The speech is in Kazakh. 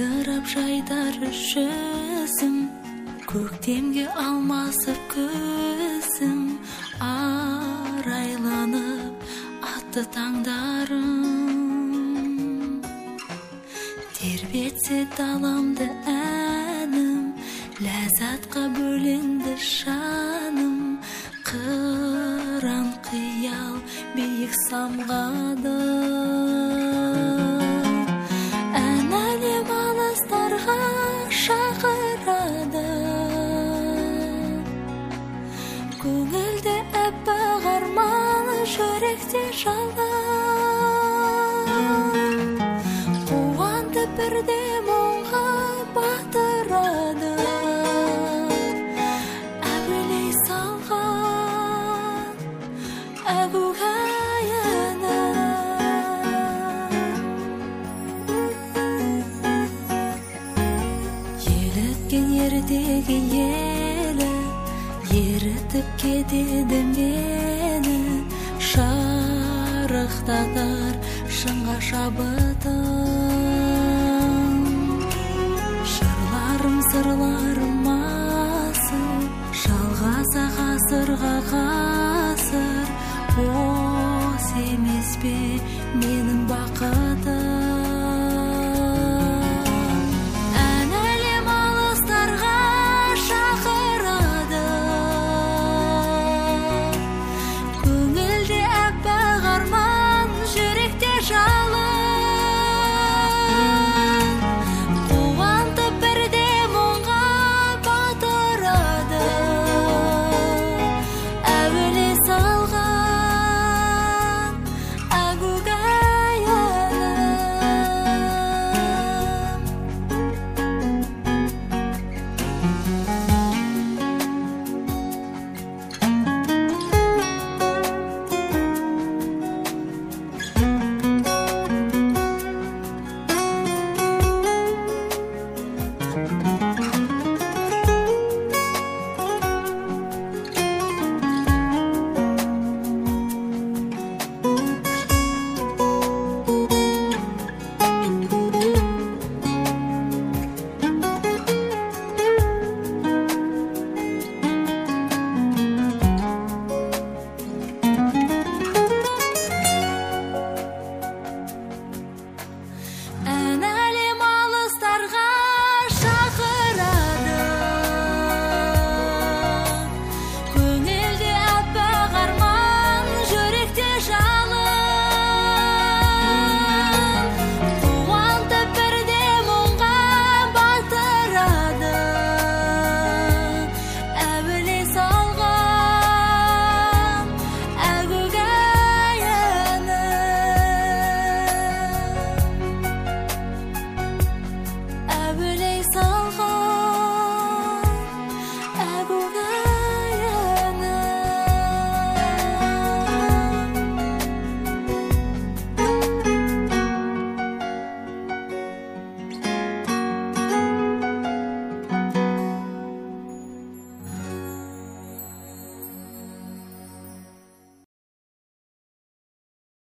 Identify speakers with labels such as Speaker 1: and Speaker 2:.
Speaker 1: жайдырап жайдар жүзім, көктемге алмасып көзім, арайланып атты таңдарым. Тербетсе даламды әнім, ләззатқа бөленді жаным, қыран қиял биік самғады. Ән әлем алыстарға шақырады, көңілде әппақ арман, жүректе жалын. Қуанды бірде мұңға батырады, әуелей салған әгугайыны. Еліткен ердегі елі, ерітіп кетеді мені, шарықтатар шыңға шабы